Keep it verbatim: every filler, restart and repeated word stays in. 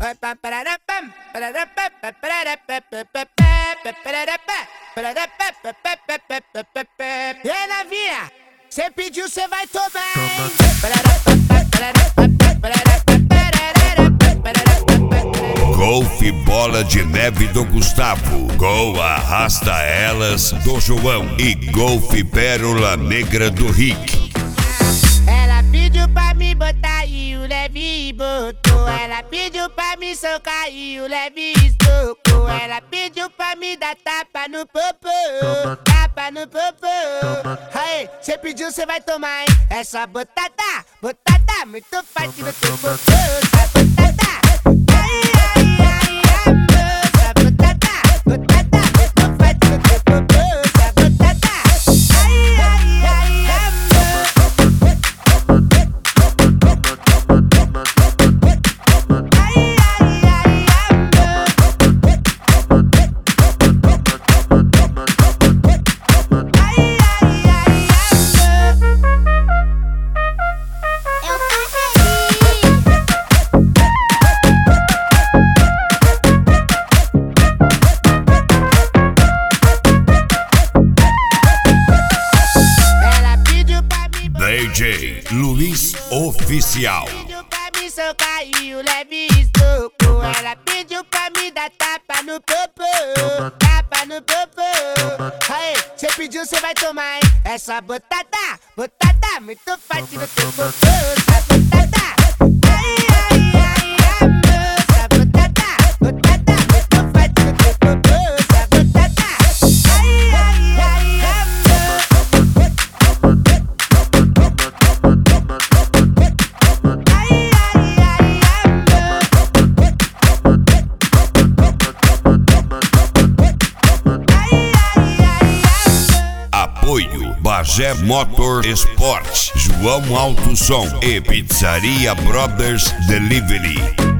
E aí, novinha, cê pediu, cê vai tomar, hein? Golfe Bola de Neve do Gustavo, Gol Arrasta Elas do João e Golfe Pérola Negra do Rick. Ela pediu pra me botar e o Leve botou. Ela pediu pra me socar e o Leve estocou. Ela pediu pra me dar tapa no popô, tapa no popô. Aí, cê pediu, cê vai tomar, hein? Essa botada, botada muito forte no teu popô. Essa botada. D J Luiz Oficial. Pediu pra me socar e o Leve estocou. Ela pediu pra me dar tapa no popô, tapa no popô. Aí, cê pediu, cê vai tomar, hein? Essa botada, botada muito forte no teu popô. Essa botada. Ai, ai, ai, amor. Essa botada, botada muito forte no teu popô. Essa botada. Ai, ai, ai, amor. Apoio Bagé Motor Sport, João Alto Som e Pizzaria Brothers Delivery.